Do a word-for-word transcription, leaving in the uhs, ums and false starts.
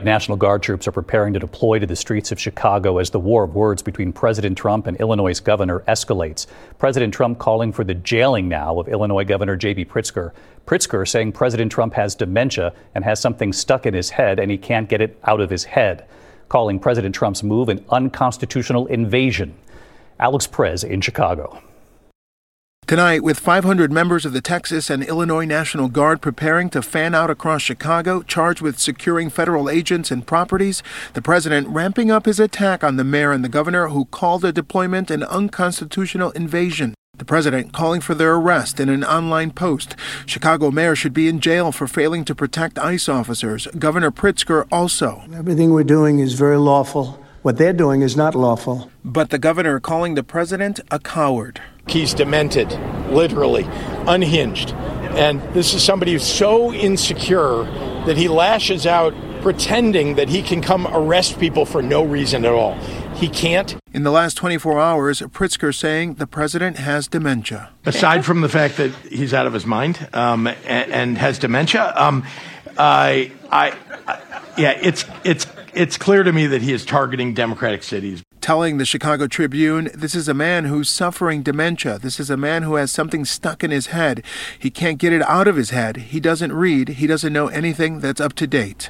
National Guard troops are preparing to deploy to the streets of Chicago as the war of words between President Trump and Illinois' governor escalates. President Trump calling for the jailing now of Illinois Governor J B Pritzker. Pritzker saying President Trump has dementia and has something stuck in his head and he can't get it out of his head, calling President Trump's move an unconstitutional invasion. Alex Perez in Chicago. Tonight, with five hundred members of the Texas and Illinois National Guard preparing to fan out across Chicago, charged with securing federal agents and properties, the president ramping up his attack on the mayor and the governor who called the deployment an unconstitutional invasion. The president calling for their arrest in an online post. Chicago mayor should be in jail for failing to protect ICE officers. Governor Pritzker also. Everything we're doing is very lawful. What they're doing is not lawful. But the governor calling the president a coward. He's demented, literally, unhinged. And this is somebody who's so insecure that he lashes out pretending that he can come arrest people for no reason at all. He can't. In the last twenty-four hours, Pritzker saying the president has dementia. Aside from the fact that he's out of his mind um, and, and has dementia, um, I, I, I, yeah, it's it's it's clear to me that he is targeting Democratic cities. Telling the Chicago Tribune, this is a man who's suffering dementia. This is a man who has something stuck in his head. He can't get it out of his head. He doesn't read. He doesn't know anything that's up to date.